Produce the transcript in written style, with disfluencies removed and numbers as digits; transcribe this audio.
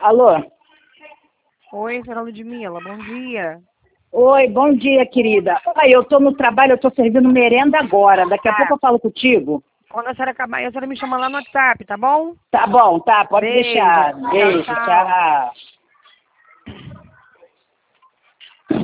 Alô? Oi, senhora Ludmila, bom dia. Oi, bom dia, querida. Oi, eu tô no trabalho, eu tô servindo merenda agora. Daqui a pouco eu falo contigo. Quando a senhora acabar, a senhora me chama lá no WhatsApp, tá bom? Tá bom, tá, pode Beijo. deixar. Beijo, Tchau, tchau. tchau.